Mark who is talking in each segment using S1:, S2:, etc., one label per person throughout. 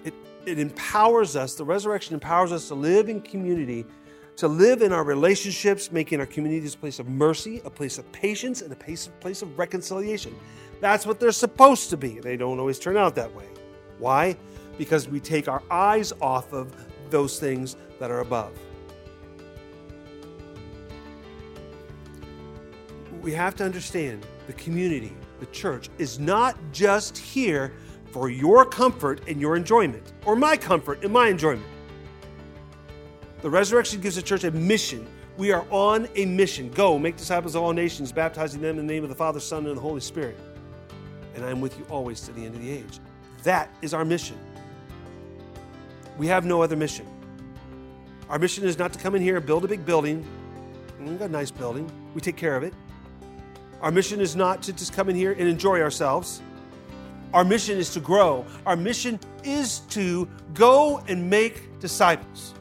S1: It, it empowers us, the resurrection empowers us to live in community, to live in our relationships, making our communities a place of mercy, a place of patience, and a place of reconciliation. That's what they're supposed to be. They don't always turn out that way. Why? Because we take our eyes off of those things that are above. We have to understand the community, the church, is not just here for your comfort and your enjoyment, or my comfort and my enjoyment. The resurrection gives the church a mission. We are on a mission. Go, make disciples of all nations, baptizing them in the name of the Father, Son, and the Holy Spirit. And I'm with you always to the end of the age. That is our mission. We have no other mission. Our mission is not to come in here and build a big building. We've got a nice building. We take care of it. Our mission is not to just come in here and enjoy ourselves. Our mission is to grow. Our mission is to go and make disciples.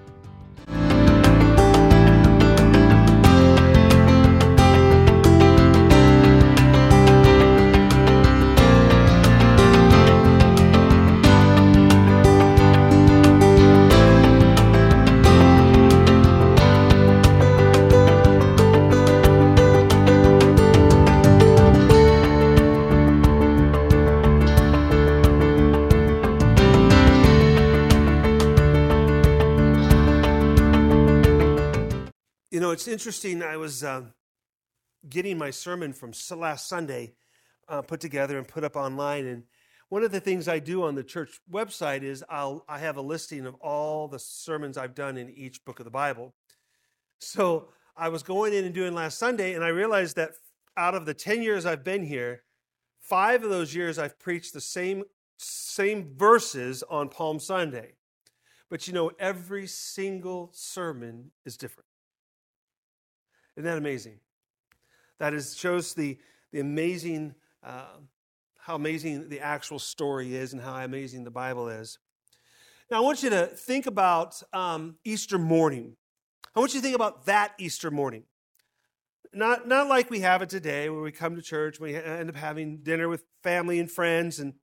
S1: It's interesting. I was getting my sermon from last Sunday put together and put up online. And one of the things I do on the church website is I have a listing of all the sermons I've done in each book of the Bible. So I was going in and doing last Sunday, and I realized that out of the 10 years I've been here, 5 of those years I've preached the same verses on Palm Sunday. But every single sermon is different. Isn't that amazing? That shows the amazing, how amazing the actual story is and how amazing the Bible is. Now, I want you to think about Easter morning. I want you to think about that Easter morning. Not like we have it today, where we come to church, we end up having dinner with family and friends. And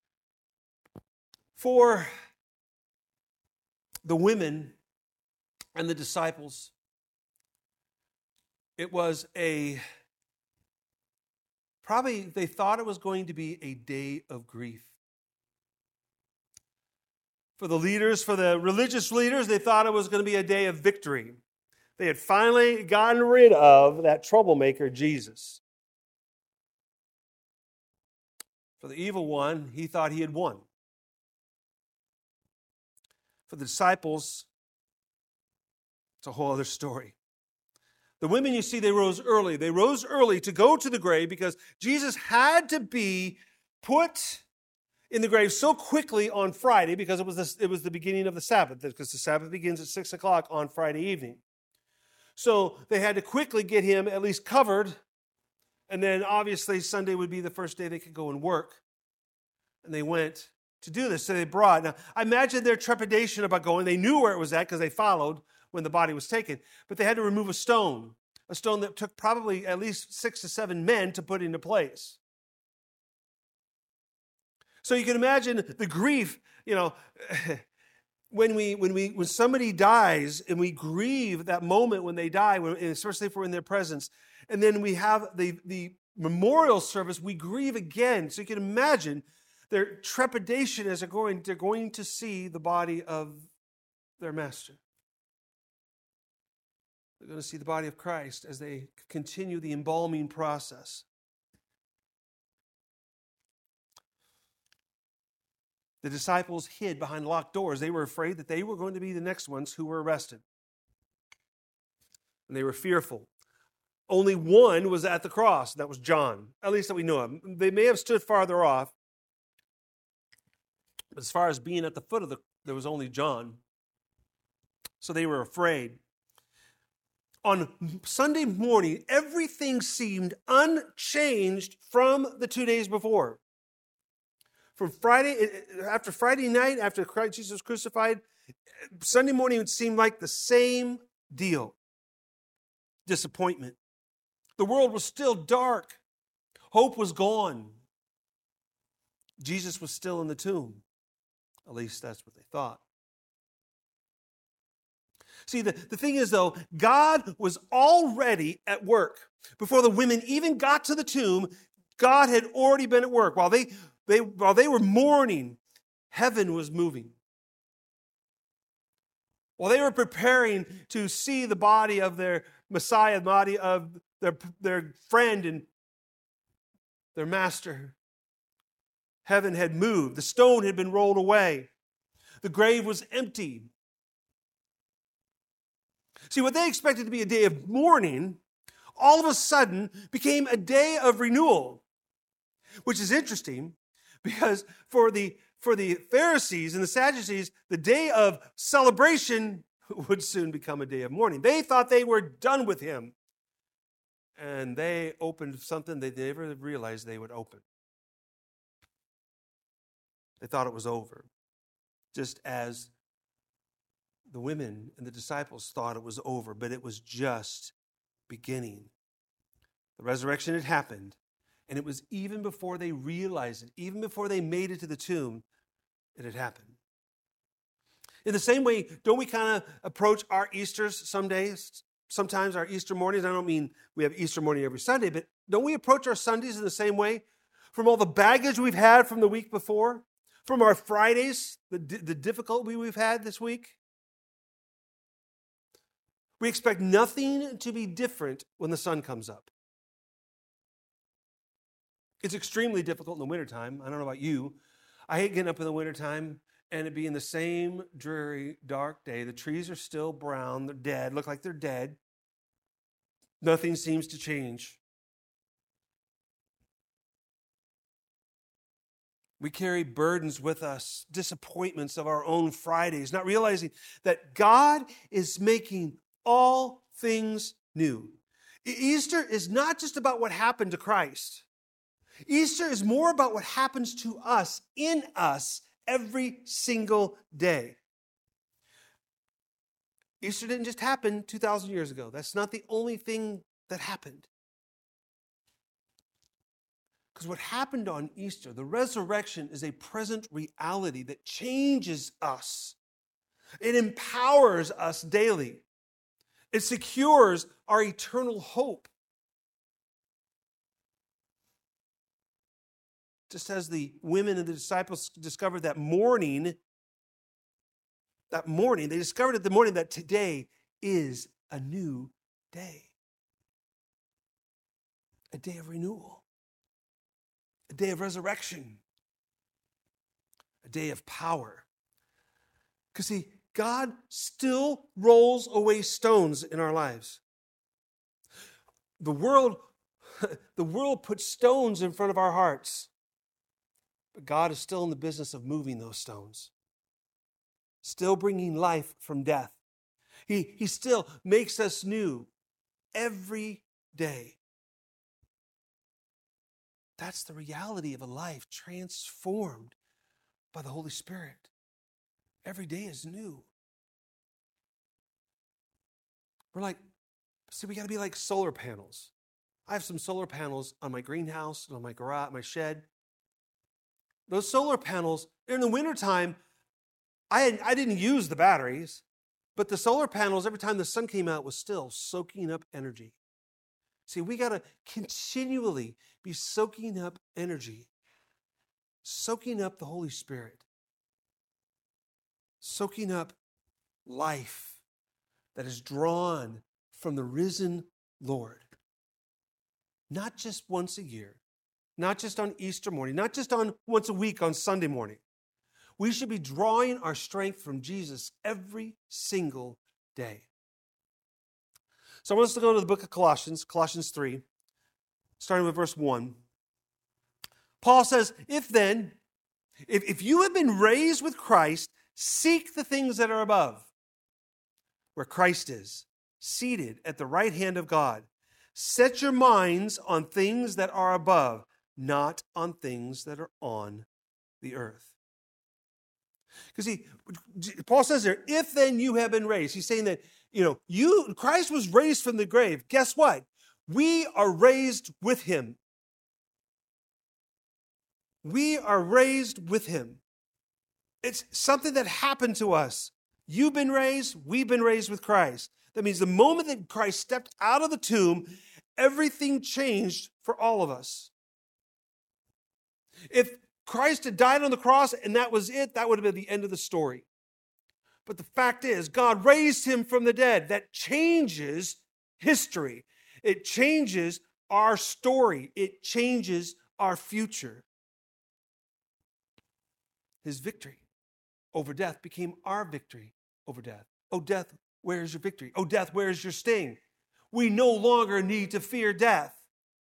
S1: for the women and the disciples, it was probably they thought it was going to be a day of grief. For the leaders, for the religious leaders, they thought it was going to be a day of victory. They had finally gotten rid of that troublemaker, Jesus. For the evil one, he thought he had won. For the disciples, it's a whole other story. The women, you see, they rose early. They rose early to go to the grave because Jesus had to be put in the grave so quickly on Friday because it was the beginning of the Sabbath, because the Sabbath begins at 6 o'clock on Friday evening. So they had to quickly get him at least covered, and then obviously Sunday would be the first day they could go and work. And they went to do this. So they brought. Now, I imagine their trepidation about going. They knew where it was at because they followed when the body was taken. But they had to remove a stone that took probably at least 6 to 7 men to put into place. So you can imagine the grief, when somebody dies and we grieve that moment when they die, especially if we're in their presence, and then we have the memorial service, we grieve again. So you can imagine their trepidation as they're going to see the body of their master. They're going to see the body of Christ as they continue the embalming process. The disciples hid behind locked doors. They were afraid that they were going to be the next ones who were arrested. And they were fearful. Only one was at the cross. That was John, at least that we know of. They may have stood farther off. But as far as being at the foot of there was only John. So they were afraid. On Sunday morning, everything seemed unchanged from the 2 days before. From after Friday night, after Jesus was crucified, Sunday morning it seemed like the same deal. Disappointment. The world was still dark. Hope was gone. Jesus was still in the tomb. At least that's what they thought. See, the thing is, though, God was already at work. Before the women even got to the tomb, God had already been at work. While they were mourning, heaven was moving. While they were preparing to see the body of their Messiah, the body of their friend and their master, heaven had moved. The stone had been rolled away. The grave was empty. See, what they expected to be a day of mourning, all of a sudden became a day of renewal, which is interesting because for the Pharisees and the Sadducees, the day of celebration would soon become a day of mourning. They thought they were done with him, and they opened something they never realized they would open. They thought it was over, just as the women and the disciples thought it was over, but it was just beginning. The resurrection had happened, and it was even before they realized it, even before they made it to the tomb, it had happened. In the same way, don't we kind of approach our Easters some days, sometimes our Easter mornings? I don't mean we have Easter morning every Sunday, but don't we approach our Sundays in the same way? From all the baggage we've had from the week before, from our Fridays, the difficulty we've had this week, we expect nothing to be different when the sun comes up. It's extremely difficult in the wintertime. I don't know about you. I hate getting up in the wintertime and it being the same dreary, dark day. The trees are still brown. They're dead. Look like they're dead. Nothing seems to change. We carry burdens with us, disappointments of our own Fridays, not realizing that God is making all things new. Easter is not just about what happened to Christ. Easter is more about what happens to us, in us, every single day. Easter didn't just happen 2,000 years ago. That's not the only thing that happened. Because what happened on Easter, the resurrection, is a present reality that changes us. It empowers us daily. It secures our eternal hope. Just as the women and the disciples discovered that morning, they discovered at the morning that today is a new day. A day of renewal. A day of resurrection. A day of power. Because see, God still rolls away stones in our lives. The world puts stones in front of our hearts. But God is still in the business of moving those stones. Still bringing life from death. He still makes us new every day. That's the reality of a life transformed by the Holy Spirit. Every day is new. We got to be like solar panels. I have some solar panels on my greenhouse, on my garage, my shed. Those solar panels, in the wintertime, I didn't use the batteries, but the solar panels, every time the sun came out, was still soaking up energy. See, we got to continually be soaking up energy, soaking up the Holy Spirit, soaking up life that is drawn from the risen Lord. Not just once a year, not just on Easter morning, not just on once a week on Sunday morning. We should be drawing our strength from Jesus every single day. So I want us to go to the book of Colossians 3, starting with verse 1. Paul says, if you have been raised with Christ, seek the things that are above, where Christ is, seated at the right hand of God. Set your minds on things that are above, not on things that are on the earth. Because Paul says there, if then you have been raised. He's saying that, Christ was raised from the grave. Guess what? We are raised with him. We are raised with him. It's something that happened to us. You've been raised, we've been raised with Christ. That means the moment that Christ stepped out of the tomb, everything changed for all of us. If Christ had died on the cross and that was it, that would have been the end of the story. But the fact is, God raised him from the dead. That changes history. It changes our story. It changes our future. His victory over death became our victory over death. Oh, death, where is your victory? Oh, death, where is your sting? We no longer need to fear death.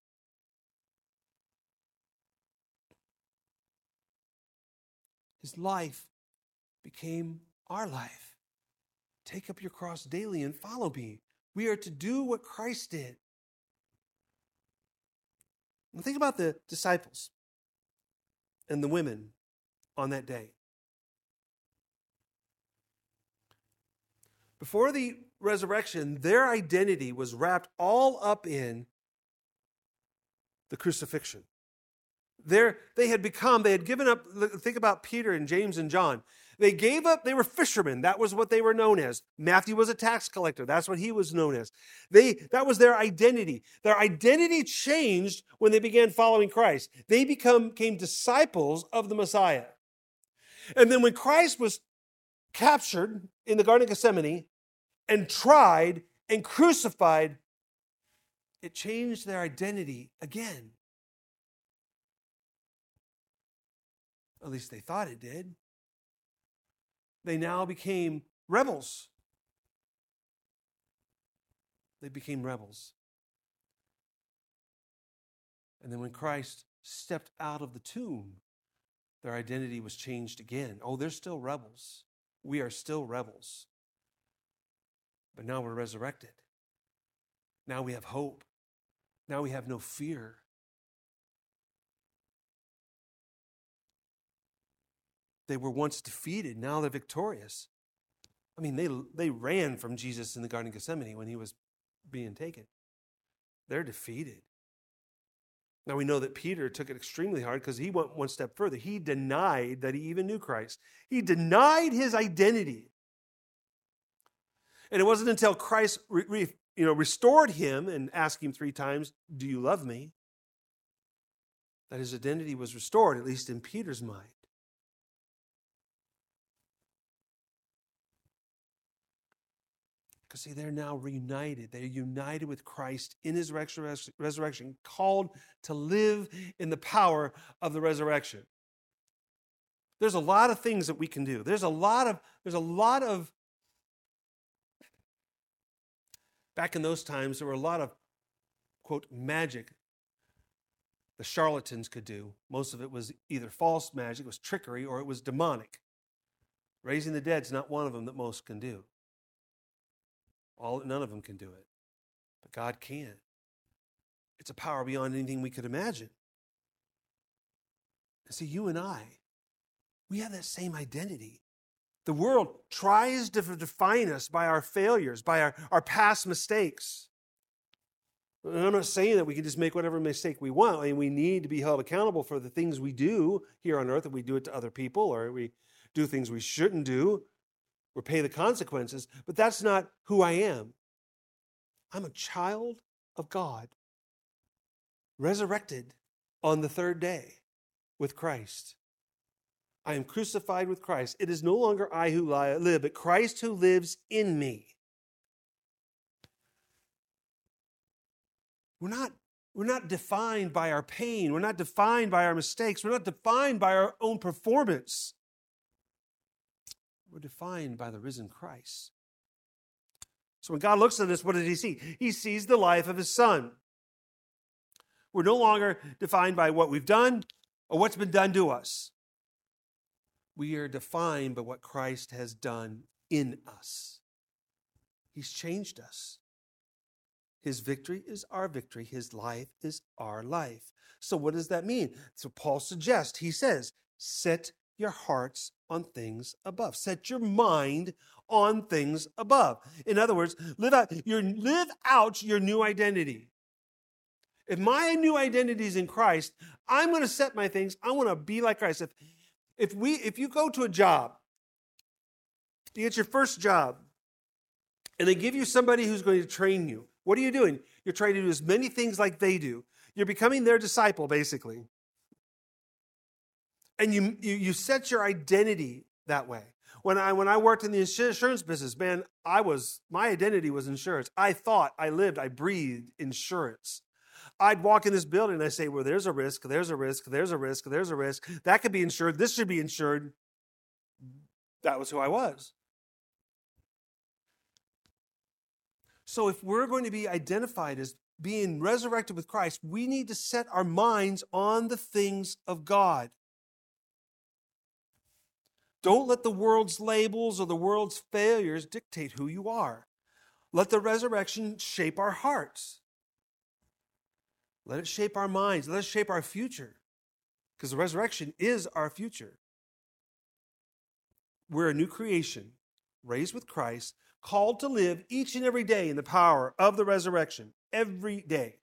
S1: His life became our life. Take up your cross daily and follow me. We are to do what Christ did. Now think about the disciples and the women on that day. Before the resurrection, their identity was wrapped all up in the crucifixion. They had given up. Think about Peter and James and John. They gave up, they were fishermen. That was what they were known as. Matthew was a tax collector. That's what he was known as. That was their identity. Their identity changed when they began following Christ. They became disciples of the Messiah. And then when Christ was captured in the Garden of Gethsemane and tried and crucified, it changed their identity again. At least they thought it did. They now became rebels. They became rebels. And then when Christ stepped out of the tomb, their identity was changed again. Oh, they're still rebels. We are still rebels. But now we're resurrected. Now we have hope. Now we have no fear. They were once defeated. Now they're victorious. I mean, they ran from Jesus in the Garden of Gethsemane when he was being taken. They're defeated. Now we know that Peter took it extremely hard because he went one step further. He denied that he even knew Christ. He denied his identity. And it wasn't until Christ restored him and asked him 3 times, "Do you love me?" that his identity was restored, at least in Peter's mind. Because see, they're now reunited. They're united with Christ in his resurrection, called to live in the power of the resurrection. There's a lot of things that we can do. There's a lot of back in those times, there were a lot of, quote, magic the charlatans could do. Most of it was either false magic, it was trickery, or it was demonic. Raising the dead is not one of them that most can do. None of them can do it. But God can. It's a power beyond anything we could imagine. And see, you and I, we have that same identity. The world tries to define us by our failures, by our past mistakes. And I'm not saying that we can just make whatever mistake we want. I mean, we need to be held accountable for the things we do here on earth, if we do it to other people, or we do things we shouldn't do, or pay the consequences, but that's not who I am. I'm a child of God, resurrected on the 3rd day with Christ. I am crucified with Christ. It is no longer I who live, but Christ who lives in me. We're not defined by our pain. We're not defined by our mistakes. We're not defined by our own performance. We're defined by the risen Christ. So when God looks at us, what does he see? He sees the life of his Son. We're no longer defined by what we've done or what's been done to us. We are defined by what Christ has done in us. He's changed us. His victory is our victory. His life is our life. So what does that mean? So Paul suggests, he says, set your hearts on things above. Set your mind on things above. In other words, live out your new identity. If my new identity is in Christ, I'm going to set my things, I want to be like Christ. If you go to a job, you get your first job, and they give you somebody who's going to train you, what are you doing? You're trying to do as many things like they do. You're becoming their disciple, basically. And you set your identity that way. When I worked in the insurance business, man, my identity was insurance. I thought, I lived, I breathed insurance. I'd walk in this building and I say, well, there's a risk, there's a risk, there's a risk, there's a risk. That could be insured. This should be insured. That was who I was. So if we're going to be identified as being resurrected with Christ, we need to set our minds on the things of God. Don't let the world's labels or the world's failures dictate who you are. Let the resurrection shape our hearts. Let it shape our minds. Let it shape our future. Because the resurrection is our future. We're a new creation, raised with Christ, called to live each and every day in the power of the resurrection. Every day.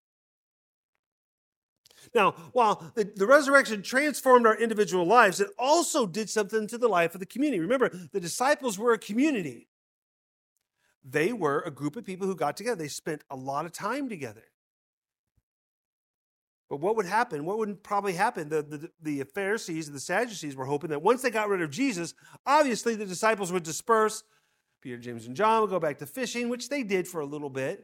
S1: Now, while the resurrection transformed our individual lives, it also did something to the life of the community. Remember, the disciples were a community. They were a group of people who got together. They spent a lot of time together. But what would happen? What would probably happen? The Pharisees and the Sadducees were hoping that once they got rid of Jesus, obviously the disciples would disperse. Peter, James, and John would go back to fishing, which they did for a little bit.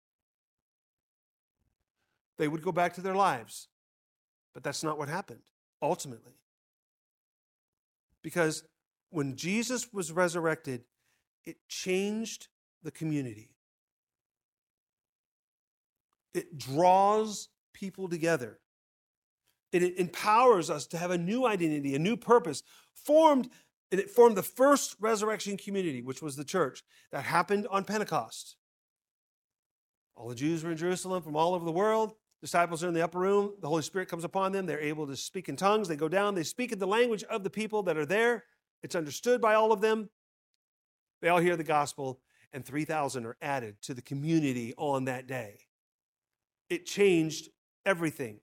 S1: They would go back to their lives. But that's not what happened, ultimately. Because when Jesus was resurrected, it changed the community. It draws people together. It empowers us to have a new identity, a new purpose. It formed the first resurrection community, which was the church. That happened on Pentecost. All the Jews were in Jerusalem from all over the world. Disciples are in the upper room. The Holy Spirit comes upon them. They're able to speak in tongues. They go down. They speak in the language of the people that are there. It's understood by all of them. They all hear the gospel, and 3,000 are added to the community on that day. It changed everything.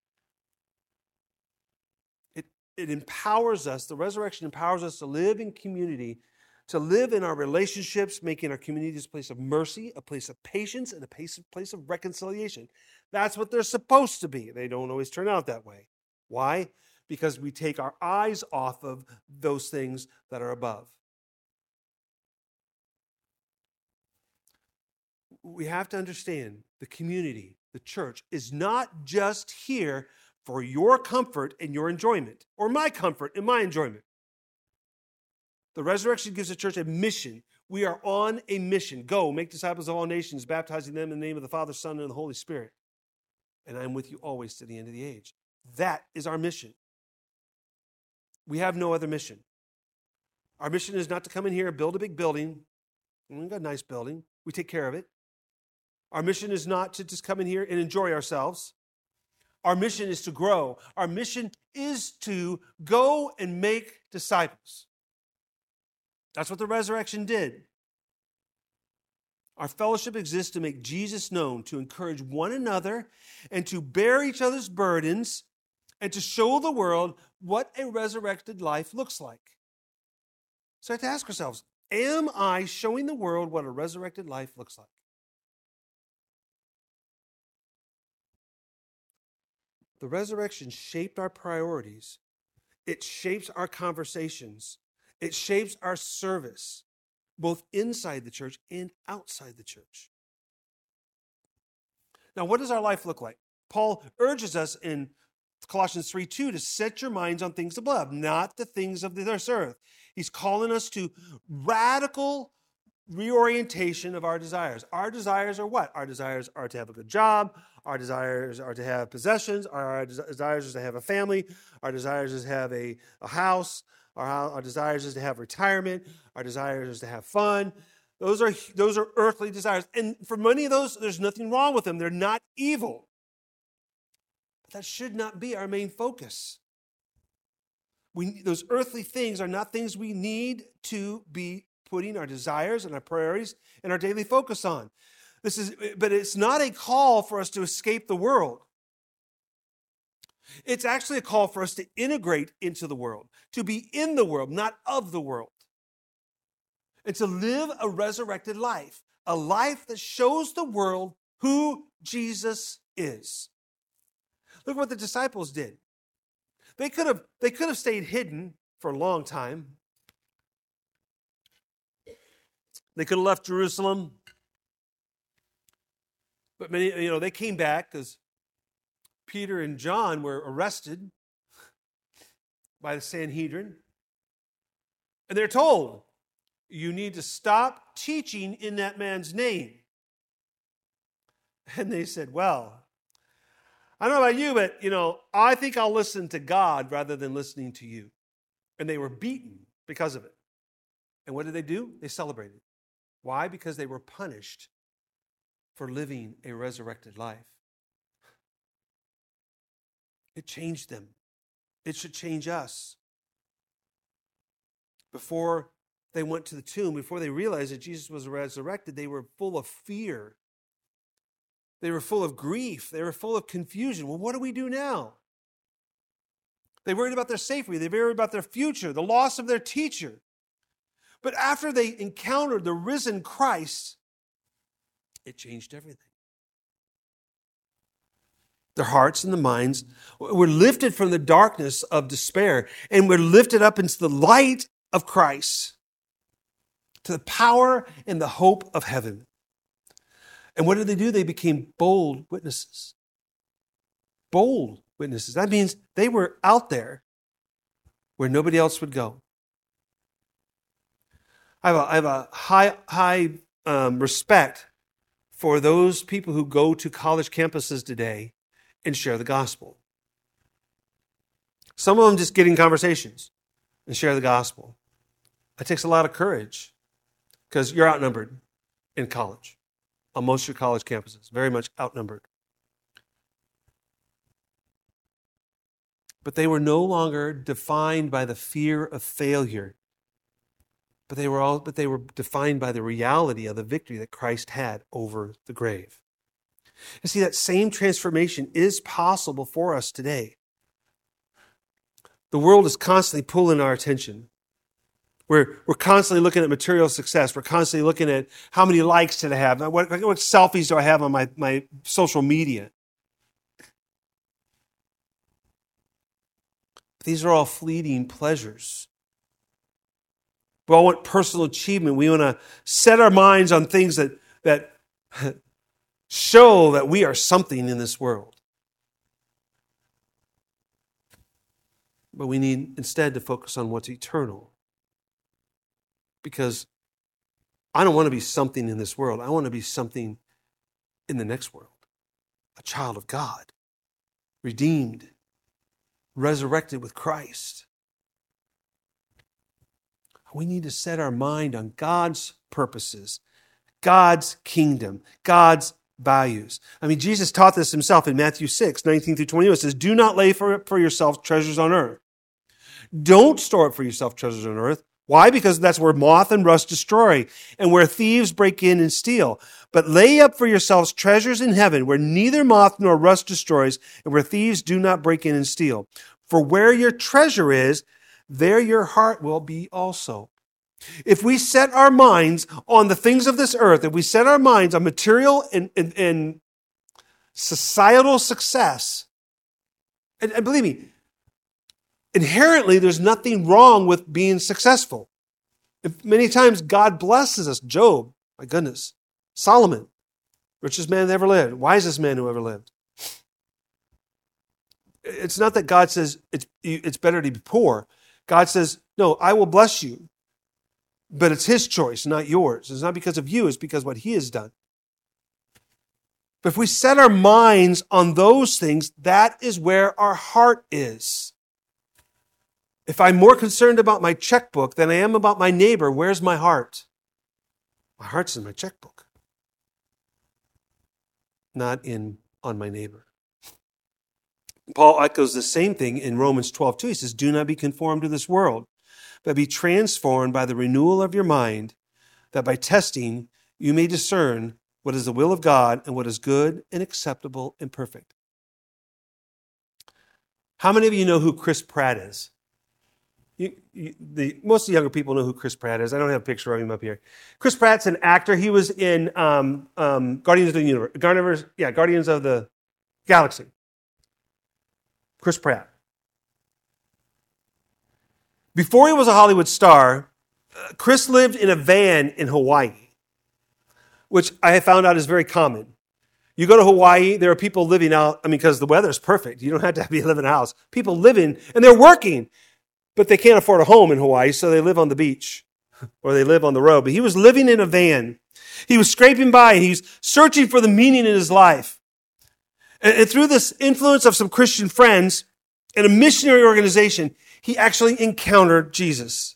S1: It empowers us. The resurrection empowers us to live in community, to live in our relationships, making our communities a place of mercy, a place of patience, and a place of reconciliation. That's what they're supposed to be. They don't always turn out that way. Why? Because we take our eyes off of those things that are above. We have to understand the community, the church, is not just here for your comfort and your enjoyment, or my comfort and my enjoyment. The resurrection gives the church a mission. We are on a mission. Go, make disciples of all nations, baptizing them in the name of the Father, Son, and the Holy Spirit. And I'm with you always to the end of the age. That is our mission. We have no other mission. Our mission is not to come in here and build a big building. We've got a nice building. We take care of it. Our mission is not to just come in here and enjoy ourselves. Our mission is to grow. Our mission is to go and make disciples. That's what the resurrection did. Our fellowship exists to make Jesus known, to encourage one another, and to bear each other's burdens, and to show the world what a resurrected life looks like. So I have to ask ourselves, am I showing the world what a resurrected life looks like? The resurrection shaped our priorities. It shapes our conversations. It shapes our service, both inside the church and outside the church. Now, what does our life look like? Paul urges us in Colossians 3:2 to set your minds on things above, not the things of this earth. He's calling us to radical reorientation of our desires. Our desires are what? Our desires are to have a good job. Our desires are to have possessions. Our desires is to have a family. Our desires is to have a house. Our desires is to have retirement. Our desires is to have fun. Those are earthly desires. And for many of those, there's nothing wrong with them. They're not evil. But that should not be our main focus. Those earthly things are not things we need to be putting our desires and our priorities and our daily focus on. But it's not a call for us to escape the world. It's actually a call for us to integrate into the world, to be in the world, not of the world, and to live a resurrected life, a life that shows the world who Jesus is. Look what the disciples did. They could have stayed hidden for a long time. They could have left Jerusalem. But many, they came back because Peter and John were arrested by the Sanhedrin. And they're told, you need to stop teaching in that man's name. And they said, well, I don't know about you, but, I think I'll listen to God rather than listening to you. And they were beaten because of it. And what did they do? They celebrated. Why? Because they were punished for living a resurrected life. It changed them. It should change us. Before they went to the tomb, before they realized that Jesus was resurrected, they were full of fear. They were full of grief. They were full of confusion. Well, what do we do now? They worried about their safety. They worried about their future, the loss of their teacher. But after they encountered the risen Christ, it changed everything. Their hearts and the minds were lifted from the darkness of despair and were lifted up into the light of Christ, to the power and the hope of heaven. And what did they do? They became bold witnesses. Bold witnesses. That means they were out there where nobody else would go. I have a high respect for those people who go to college campuses today and share the gospel. Some of them just get in conversations and share the gospel. It takes a lot of courage because you're outnumbered in college, on most of your college campuses, very much outnumbered. But they were no longer defined by the fear of failure. But they were defined by the reality of the victory that Christ had over the grave. And see, that same transformation is possible for us today. The world is constantly pulling our attention. We're constantly looking at material success. We're constantly looking at how many likes did I have? What selfies do I have on my social media? These are all fleeting pleasures. We all want personal achievement. We want to set our minds on things that show that we are something in this world. But we need instead to focus on what's eternal. Because I don't want to be something in this world. I want to be something in the next world. A child of God, redeemed, resurrected with Christ. We need to set our mind on God's purposes, God's kingdom, God's values. I mean, Jesus taught this himself in Matthew 6, 19 through 21. It says, do not lay for yourself treasures on earth. Don't store up for yourself treasures on earth. Why? Because that's where moth and rust destroy and where thieves break in and steal. But lay up for yourselves treasures in heaven where neither moth nor rust destroys and where thieves do not break in and steal. For where your treasure is, there your heart will be also. If we set our minds on the things of this earth, if we set our minds on material and societal success, and believe me, inherently there's nothing wrong with being successful. Many times God blesses us. Job, my goodness. Solomon, richest man that ever lived, wisest man who ever lived. It's not that God says it's better to be poor. God says, no, I will bless you. But it's his choice, not yours. It's not because of you, it's because of what he has done. But if we set our minds on those things, that is where our heart is. If I'm more concerned about my checkbook than I am about my neighbor, where's my heart? My heart's in my checkbook, not on my neighbor. Paul echoes the same thing in Romans 12:2. He says, do not be conformed to this world, but be transformed by the renewal of your mind, that by testing you may discern what is the will of God and what is good and acceptable and perfect. How many of you know who Chris Pratt is? Most of the younger people know who Chris Pratt is. I don't have a picture of him up here. Chris Pratt's an actor. He was in Guardians of the Universe. Guardians of the Galaxy. Chris Pratt. Before he was a Hollywood star, Chris lived in a van in Hawaii, which I have found out is very common. You go to Hawaii, there are people living out, because the weather is perfect. You don't have to live in a house. People living, and they're working, but they can't afford a home in Hawaii, so they live on the beach or they live on the road. But he was living in a van. He was scraping by. He's searching for the meaning in his life. And through this influence of some Christian friends and a missionary organization, he actually encountered Jesus.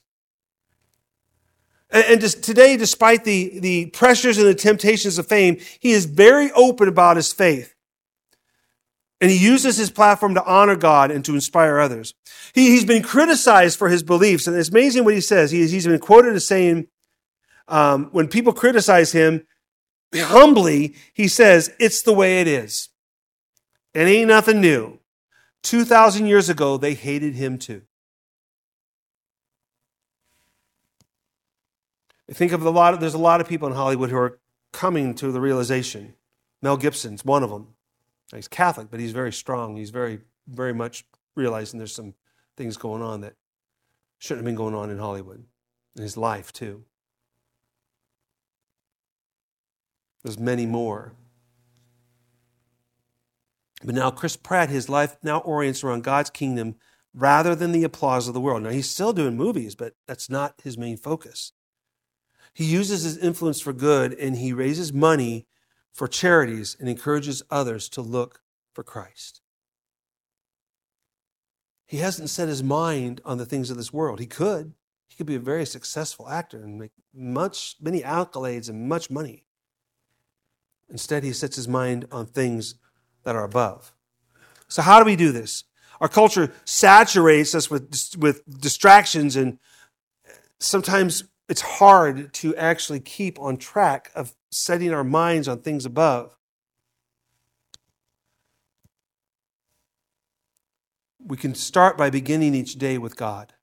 S1: And just today, despite the pressures and the temptations of fame, he is very open about his faith. And he uses his platform to honor God and to inspire others. He's been criticized for his beliefs, and it's amazing what he says. He's been quoted as saying, when people criticize him, humbly, he says, "It's the way it is. It ain't nothing new. 2,000 years ago, they hated him too." I think of there's a lot of people in Hollywood who are coming to the realization. Mel Gibson's one of them. He's Catholic, but he's very strong. He's very, very much realizing there's some things going on that shouldn't have been going on in Hollywood, in his life too. There's many more. But now Chris Pratt, his life now orients around God's kingdom rather than the applause of the world. Now he's still doing movies, but that's not his main focus. He uses his influence for good, and he raises money for charities and encourages others to look for Christ. He hasn't set his mind on the things of this world. He could. He could be a very successful actor and make many accolades and much money. Instead, he sets his mind on things that are above. So how do we do this? Our culture saturates us with distractions, and sometimes it's hard to actually keep on track of setting our minds on things above. We can start by beginning each day with God.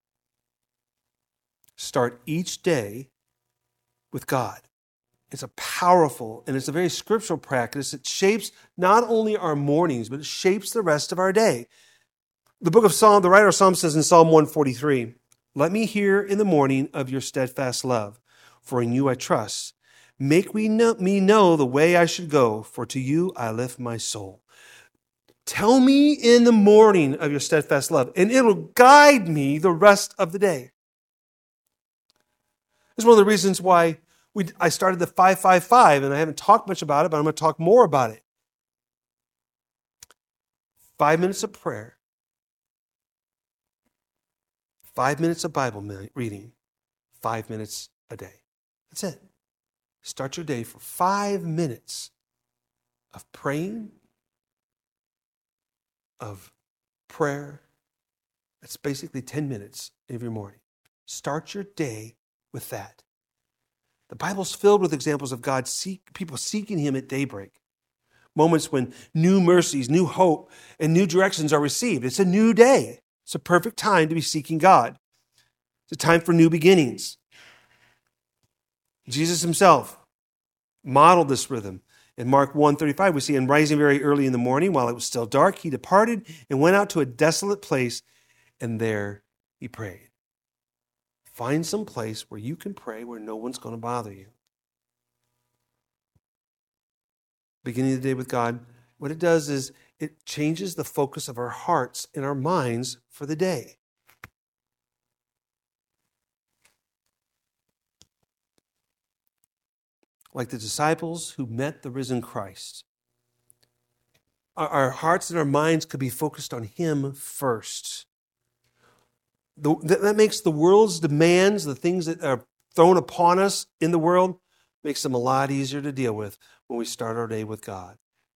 S1: Start each day with God. It's a powerful and it's a very scriptural practice. It shapes not only our mornings, but it shapes the rest of our day. The writer of Psalm says in Psalm 143, "Let me hear in the morning of your steadfast love, for in you I trust. Make me know the way I should go, for to you I lift my soul." Tell me in the morning of your steadfast love, and it'll guide me the rest of the day. This is one of the reasons why I started the 555, and I haven't talked much about it, but I'm going to talk more about it. 5 minutes of prayer, 5 minutes of Bible reading, 5 minutes a day. That's it. Start your day for 5 minutes of praying, of prayer. That's basically 10 minutes every morning. Start your day with that. The Bible's filled with examples of people seeking Him at daybreak. Moments when new mercies, new hope, and new directions are received. It's a new day. It's a perfect time to be seeking God. It's a time for new beginnings. Jesus Himself modeled this rhythm. In Mark 1:35, we see Him rising very early in the morning while it was still dark. He departed and went out to a desolate place, and there He prayed. Find some place where you can pray where no one's going to bother you. Beginning the day with God, what it does is it changes the focus of our hearts and our minds for the day. Like the disciples who met the risen Christ, our hearts and our minds could be focused on Him first. That makes the world's demands, the things that are thrown upon us in the world, makes them a lot easier to deal with when we start our day with God.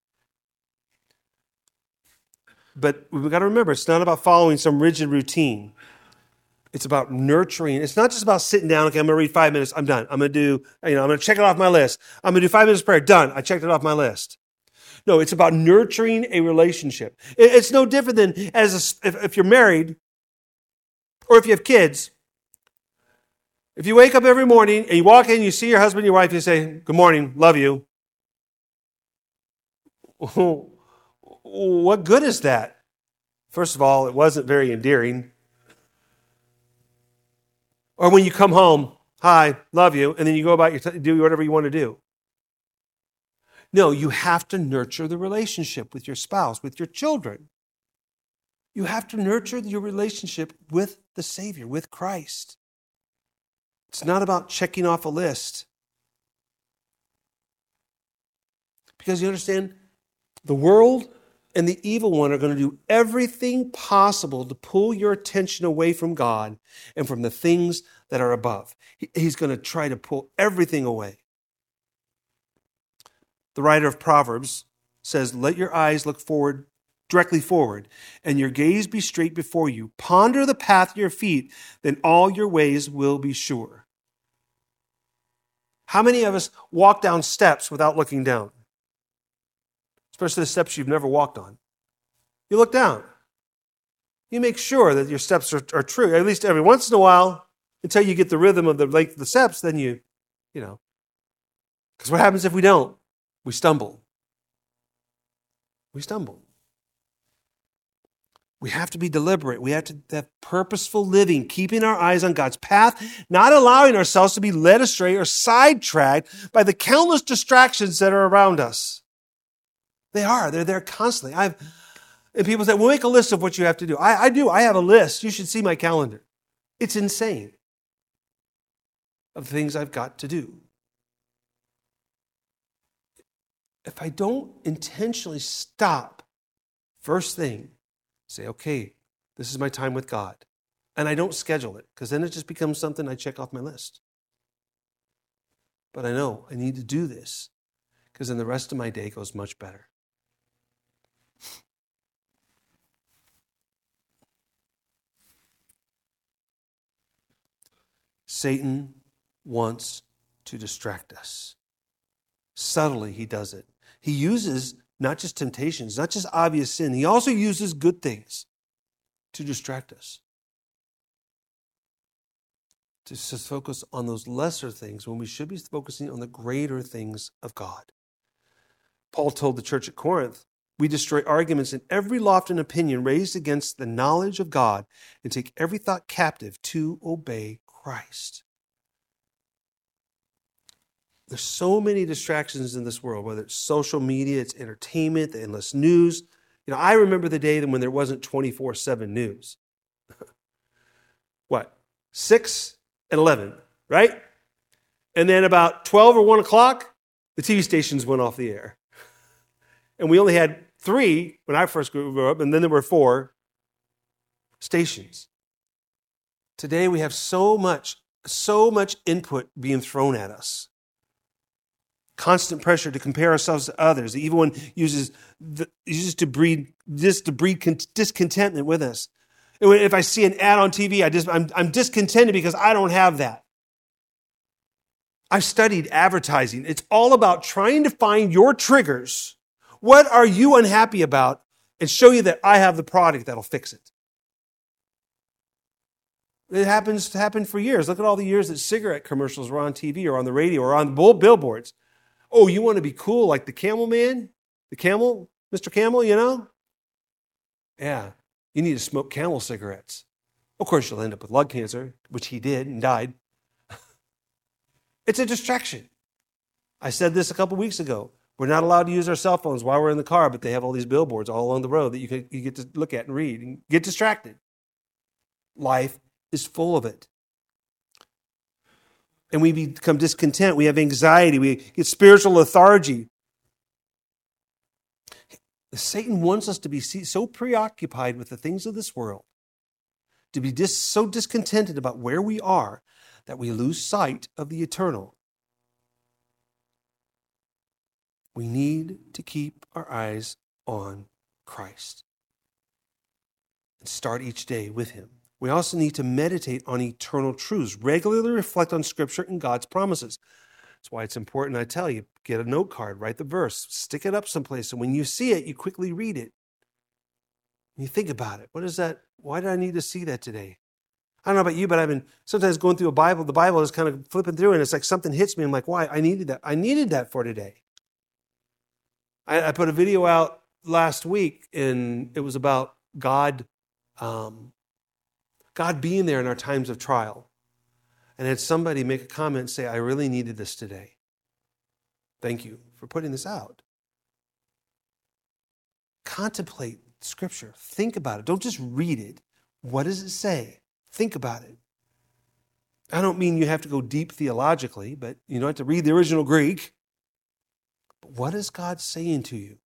S1: But we've got to remember, it's not about following some rigid routine. It's about nurturing. It's not just about sitting down, okay, I'm going to read 5 minutes, I'm done. I'm going to check it off my list. I'm going to do 5 minutes of prayer, done. I checked it off my list. No, it's about nurturing a relationship. It's no different than if you're married or if you have kids. If you wake up every morning and you walk in, you see your husband, your wife, you say, "Good morning, love you." What good is that? First of all, it wasn't very endearing. Or when you come home, "Hi, love you," and then you go about do whatever you want to do. No, you have to nurture the relationship with your spouse, with your children. You have to nurture your relationship with the Savior, with Christ. It's not about checking off a list. Because you understand, the world and the evil one are going to do everything possible to pull your attention away from God and from the things that are above. He's going to try to pull everything away. The writer of Proverbs says, "Let your eyes look forward, directly forward, and your gaze be straight before you. Ponder the path of your feet, then all your ways will be sure." How many of us walk down steps without looking down? Especially the steps you've never walked on. You look down. You make sure that your steps are true, at least every once in a while, until you get the rhythm of the length of the steps, then you know. Because what happens if we don't? We stumble. We stumble. We have to be deliberate. We have to have purposeful living, keeping our eyes on God's path, not allowing ourselves to be led astray or sidetracked by the countless distractions that are around us. They're there constantly. And people say, "Well, make a list of what you have to do." I do. I have a list. You should see my calendar. It's insane of the things I've got to do. If I don't intentionally stop, first thing, say, "Okay, this is my time with God." And I don't schedule it, because then it just becomes something I check off my list. But I know I need to do this, because then the rest of my day goes much better. Satan wants to distract us. Subtly, he does it. He uses not just temptations, not just obvious sin. He also uses good things to distract us. To focus on those lesser things when we should be focusing on the greater things of God. Paul told the church at Corinth, "We destroy arguments and every lofty opinion raised against the knowledge of God and take every thought captive to obey Christ." There's so many distractions in this world, whether it's social media, it's entertainment, the endless news. I remember the day when there wasn't 24/7 news. What? 6 and 11, right? And then about 12 or 1 o'clock, the TV stations went off the air. And we only had 3 when I first grew up, and then there were 4 stations. Today we have so much input being thrown at us. Constant pressure to compare ourselves to others. The evil one uses to breed discontentment with us. If I see an ad on TV, I'm discontented because I don't have that. I've studied advertising. It's all about trying to find your triggers. What are you unhappy about? And show you that I have the product that'll fix it. It happened for years. Look at all the years that cigarette commercials were on TV or on the radio or on billboards. Oh, you want to be cool like the Camel Man? The Camel? Mr. Camel, Yeah, you need to smoke Camel cigarettes. Of course, you'll end up with lung cancer, which he did and died. It's a distraction. I said this a couple weeks ago. We're not allowed to use our cell phones while we're in the car, but they have all these billboards all along the road that you get to look at and read and get distracted. Life is full of it. And we become discontent. We have anxiety. We get spiritual lethargy. Satan wants us to be so preoccupied with the things of this world, to be so discontented about where we are, that we lose sight of the eternal. We need to keep our eyes on Christ and start each day with Him. We also need to meditate on eternal truths, regularly reflect on Scripture and God's promises. That's why it's important, I tell you, get a note card, write the verse, stick it up someplace, and when you see it, you quickly read it. You think about it. What is that? Why did I need to see that today? I don't know about you, but I've been sometimes going through the Bible is kind of flipping through, and it's like something hits me. I'm like, why? I needed that. I needed that for today. I put a video out last week, and it was about God being there in our times of trial. And had somebody make a comment and say, I really needed this today. Thank you for putting this out. Contemplate Scripture. Think about it. Don't just read it. What does it say? Think about it. I don't mean you have to go deep theologically, but you don't have to read the original Greek. But what is God saying to you?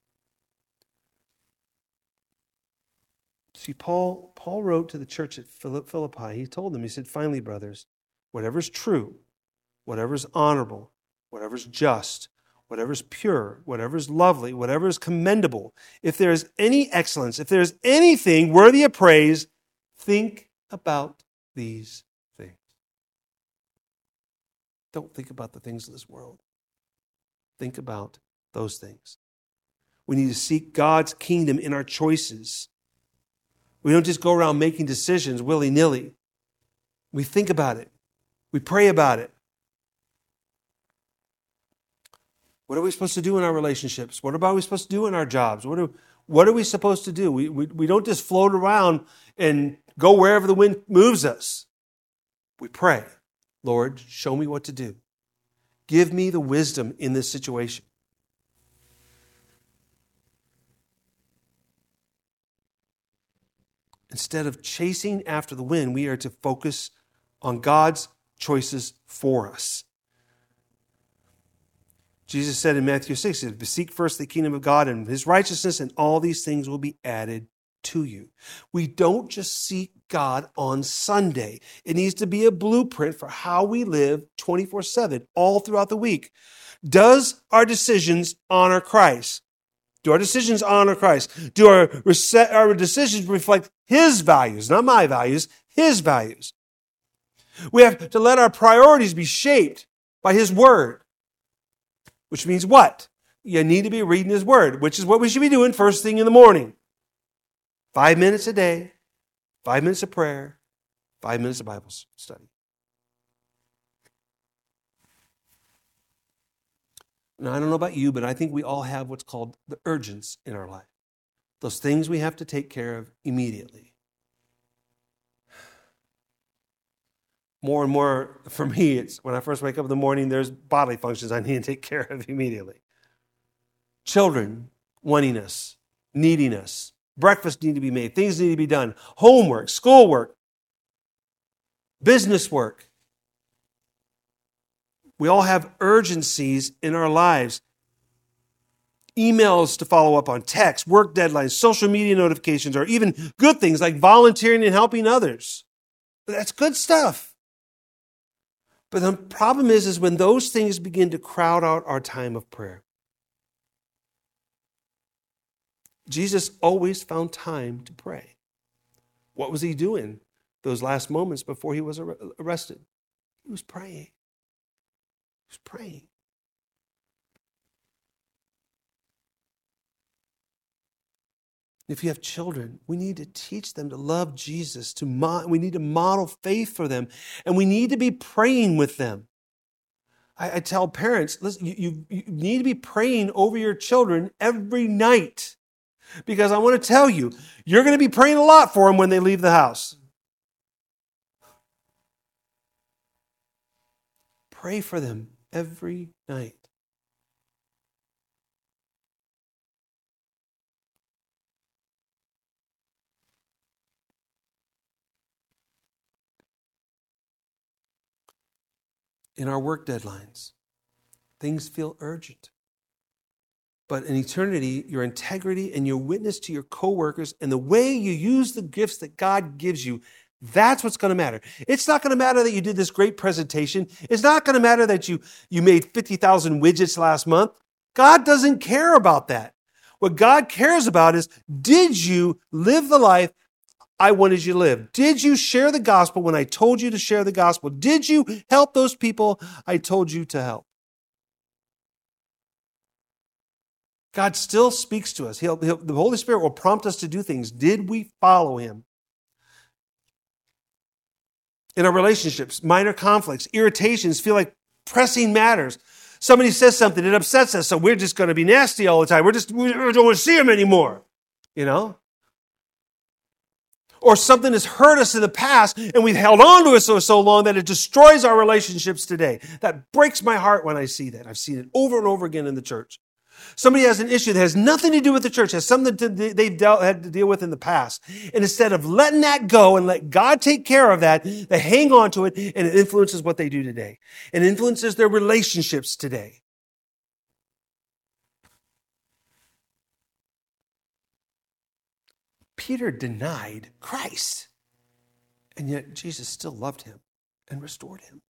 S1: See, Paul wrote to the church at Philippi. He told them, he said, finally, brothers, whatever's true, whatever's honorable, whatever's just, whatever's pure, whatever's lovely, whatever's commendable, if there is any excellence, if there is anything worthy of praise, think about these things. Don't think about the things of this world. Think about those things. We need to seek God's kingdom in our choices. We don't just go around making decisions willy-nilly. We think about it. We pray about it. What are we supposed to do in our relationships? What are we supposed to do in our jobs? What are we supposed to do? We don't just float around and go wherever the wind moves us. We pray, Lord, show me what to do. Give me the wisdom in this situation. Instead of chasing after the wind, we are to focus on God's choices for us. Jesus said in Matthew 6, seek first the kingdom of God and his righteousness, and all these things will be added to you. We don't just seek God on Sunday. It needs to be a blueprint for how we live 24/7, all throughout the week. Does our decisions honor Christ? Do our decisions honor Christ? Do our decisions reflect his values, not my values, his values? We have to let our priorities be shaped by his word, which means what? You need to be reading his word, which is what we should be doing first thing in the morning. 5 minutes a day, 5 minutes of prayer, 5 minutes of Bible study. Now, I don't know about you, but I think we all have what's called the urgents in our life. Those things we have to take care of immediately. More and more, for me, it's when I first wake up in the morning, there's bodily functions I need to take care of immediately. Children wanting us, needing us. Breakfast need to be made. Things need to be done. Homework, schoolwork, business work. We all have urgencies in our lives. Emails to follow up on, texts, work deadlines, social media notifications, or even good things like volunteering and helping others. That's good stuff. But the problem is when those things begin to crowd out our time of prayer. Jesus always found time to pray. What was he doing those last moments before he was arrested? He was praying. He was praying. If you have children, we need to teach them to love Jesus. We need to model faith for them, and we need to be praying with them. I tell parents, listen, you need to be praying over your children every night, because I want to tell you, you're going to be praying a lot for them when they leave the house. Pray for them every night. In our work deadlines, things feel urgent. But in eternity, your integrity and your witness to your coworkers and the way you use the gifts that God gives you, that's what's going to matter. It's not going to matter that you did this great presentation. It's not going to matter that you made 50,000 widgets last month. God doesn't care about that. What God cares about is, did you live the life I wanted you to live? Did you share the gospel when I told you to share the gospel? Did you help those people I told you to help? God still speaks to us. The Holy Spirit will prompt us to do things. Did we follow him? In our relationships, minor conflicts, irritations feel like pressing matters. Somebody says something, it upsets us, so we're just going to be nasty all the time. We don't want to see him anymore, you know? Or something has hurt us in the past, and we've held on to it so long that it destroys our relationships today. That breaks my heart when I see that. I've seen it over and over again in the church. Somebody has an issue that has nothing to do with the church, has something they've had to deal with in the past. And instead of letting that go and let God take care of that, they hang on to it, and it influences what they do today. It influences their relationships today. Peter denied Christ, and yet Jesus still loved him and restored him.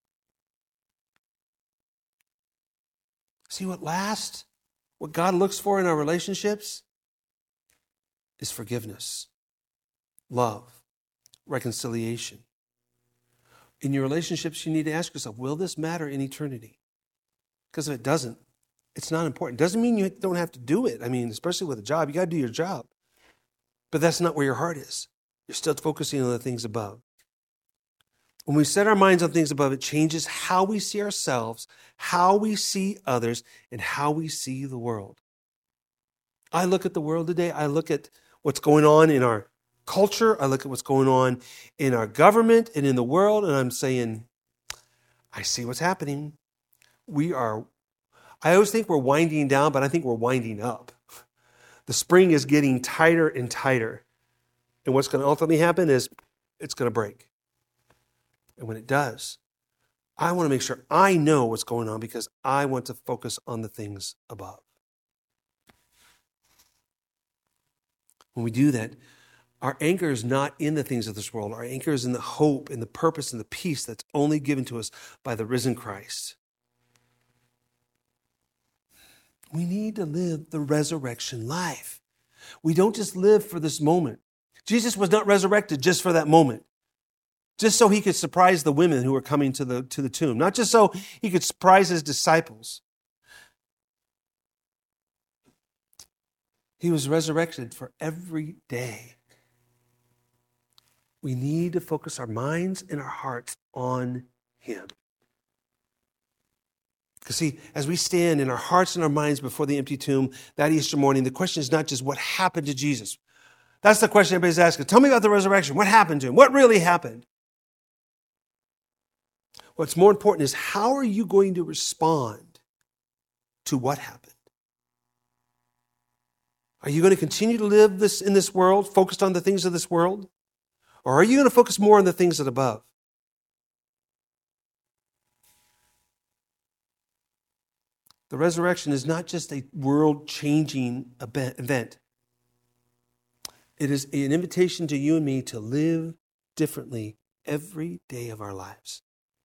S1: See, what God looks for in our relationships is forgiveness, love, reconciliation. In your relationships, you need to ask yourself, will this matter in eternity? Because if it doesn't, it's not important. Doesn't mean you don't have to do it. I mean, especially with a job, you got to do your job. But that's not where your heart is. You're still focusing on the things above. When we set our minds on things above, it changes how we see ourselves, how we see others, and how we see the world. I look at the world today. I look at what's going on in our culture. I look at what's going on in our government and in the world, and I'm saying, I see what's happening. I always think we're winding down, but I think we're winding up. The spring is getting tighter and tighter. And what's going to ultimately happen is it's going to break. And when it does, I want to make sure I know what's going on because I want to focus on the things above. When we do that, our anchor is not in the things of this world. Our anchor is in the hope and the purpose and the peace that's only given to us by the risen Christ. We need to live the resurrection life. We don't just live for this moment. Jesus was not resurrected just for that moment, just so he could surprise the women who were coming to the tomb, not just so he could surprise his disciples. He was resurrected for every day. We need to focus our minds and our hearts on him. Because see, as we stand in our hearts and our minds before the empty tomb that Easter morning, the question is not just what happened to Jesus. That's the question everybody's asking. Tell me about the resurrection. What happened to him? What really happened? What's more important is how are you going to respond to what happened? Are you going to continue to live in this world, focused on the things of this world? Or are you going to focus more on the things that are above? The resurrection is not just a world-changing event. It is an invitation to you and me to live differently every day of our lives.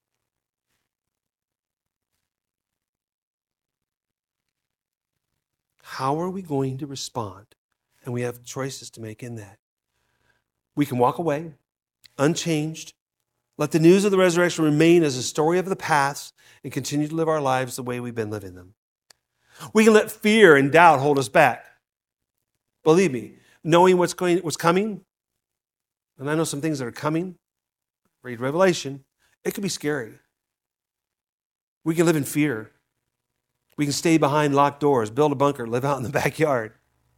S1: How are we going to respond? And we have choices to make in that. We can walk away unchanged, let the news of the resurrection remain as a story of the past, and continue to live our lives the way we've been living them. We can let fear and doubt hold us back. Believe me, knowing what's coming, and I know some things that are coming, read Revelation, it can be scary. We can live in fear. We can stay behind locked doors, build a bunker, live out in the backyard.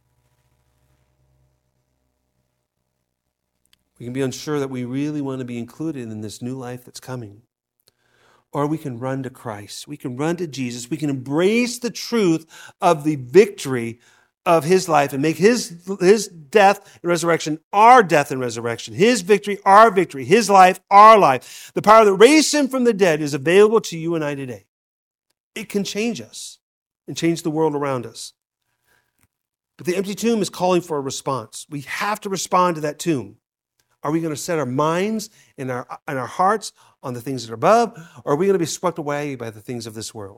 S1: We can be unsure that we really want to be included in this new life that's coming. Or we can run to Christ. We can run to Jesus. We can embrace the truth of the victory of his life and make his death and resurrection our death and resurrection. His victory, our victory. His life, our life. The power that raised him from the dead is available to you and I today. It can change us and change the world around us. But the empty tomb is calling for a response. We have to respond to that tomb. Are we going to set our minds and our hearts on the things that are above, or are we going to be swept away by the things of this world?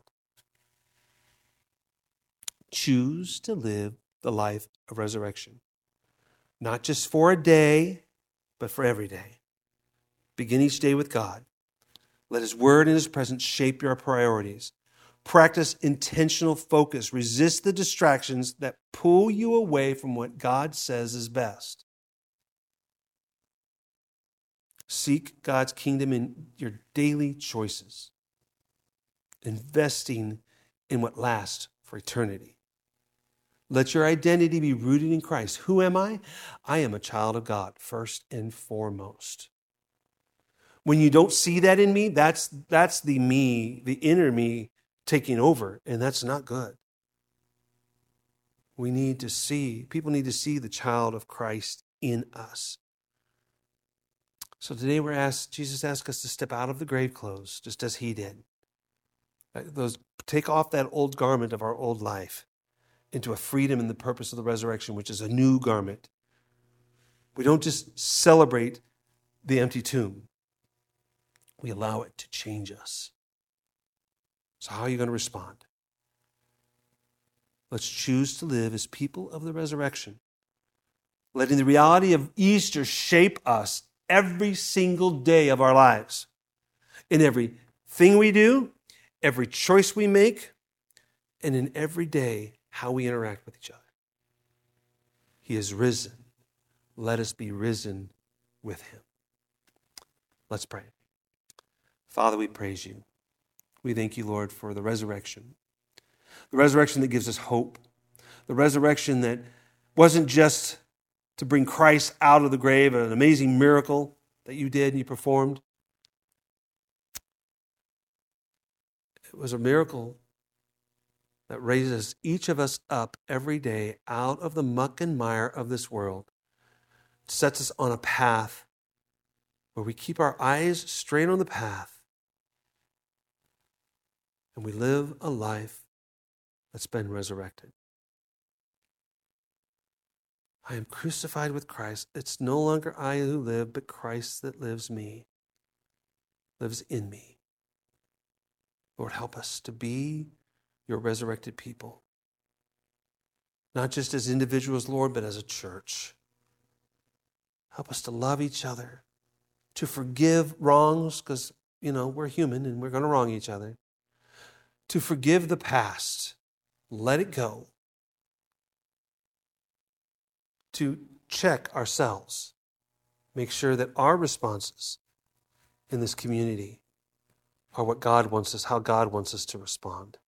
S1: Choose to live the life of resurrection. Not just for a day, but for every day. Begin each day with God. Let His word and His presence shape your priorities. Practice intentional focus. Resist the distractions that pull you away from what God says is best. Seek God's kingdom in your daily choices, investing in what lasts for eternity. Let your identity be rooted in Christ. Who am I? I am a child of God, first and foremost. When you don't see that in me, that's the me, the inner me taking over, and that's not good. People need to see the child of Christ in us. So today Jesus asked us to step out of the grave clothes, just as He did. Take off that old garment of our old life into a freedom in the purpose of the resurrection, which is a new garment. We don't just celebrate the empty tomb. We allow it to change us. So how are you going to respond? Let's choose to live as people of the resurrection, letting the reality of Easter shape us every single day of our lives. In everything we do, every choice we make, and in every day how we interact with each other. He is risen. Let us be risen with Him. Let's pray. Father, we praise You. We thank You, Lord, for the resurrection. The resurrection that gives us hope. The resurrection that wasn't just to bring Christ out of the grave, an amazing miracle that You did and You performed. It was a miracle that raises each of us up every day out of the muck and mire of this world. It sets us on a path where we keep our eyes straight on the path and we live a life that's been resurrected. I am crucified with Christ. It's no longer I who live, but Christ that lives in me. Lord, help us to be Your resurrected people. Not just as individuals, Lord, but as a church. Help us to love each other, to forgive wrongs, because, we're human and we're going to wrong each other. To forgive the past, let it go. To check ourselves, make sure that our responses in this community are what God wants us, how God wants us to respond.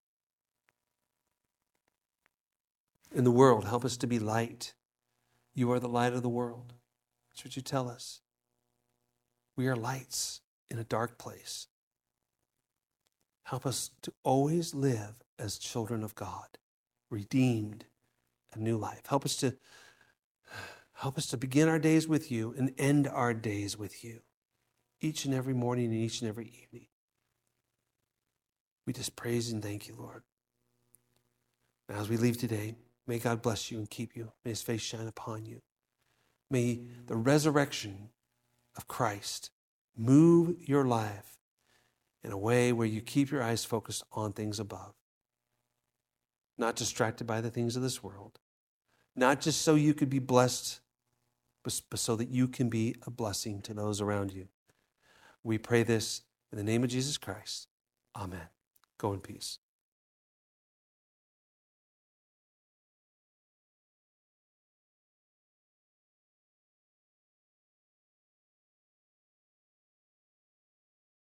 S1: In the world, help us to be light. You are the light of the world. That's what You tell us. We are lights in a dark place. Help us to always live as children of God, redeemed, a new life. Help us to begin our days with You and end our days with You, each and every morning and each and every evening. We just praise and thank You, Lord. Now, as we leave today, may God bless you and keep you. May His face shine upon you. May the resurrection of Christ move your life in a way where you keep your eyes focused on things above, not distracted by the things of this world, not just so you could be blessed, but so that you can be a blessing to those around you. We pray this in the name of Jesus Christ. Amen. Go in peace.